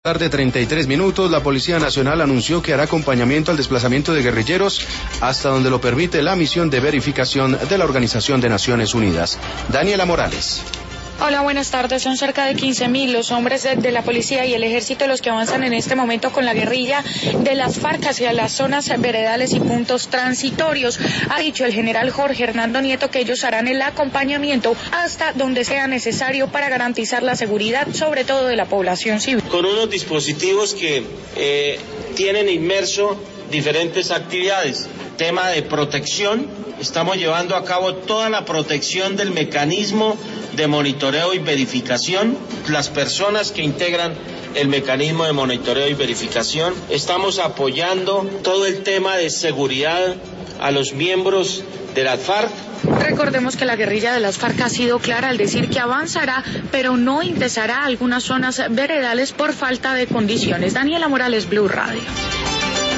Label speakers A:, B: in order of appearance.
A: Tarde 33 minutos, la Policía Nacional anunció que hará acompañamiento al desplazamiento de guerrilleros hasta donde lo permite la misión de verificación de la Organización de Naciones Unidas. Daniela Morales.
B: Hola, buenas tardes. Son cerca de 15.000 los hombres de la policía y el ejército los que avanzan en este momento con la guerrilla de las FARC hacia las zonas veredales y puntos transitorios. Ha dicho el general Jorge Hernando Nieto que ellos harán el acompañamiento hasta donde sea necesario para garantizar la seguridad, sobre todo de la población civil.
C: Con unos dispositivos que tienen inmerso diferentes actividades. Tema de protección, estamos llevando a cabo toda la protección del mecanismo de monitoreo y verificación, las personas que integran el mecanismo de monitoreo y verificación. Estamos apoyando todo el tema de seguridad a los miembros de las FARC.
B: Recordemos que la guerrilla de las FARC ha sido clara al decir que avanzará, pero no ingresará a algunas zonas veredales por falta de condiciones. Daniela Morales, Blue Radio.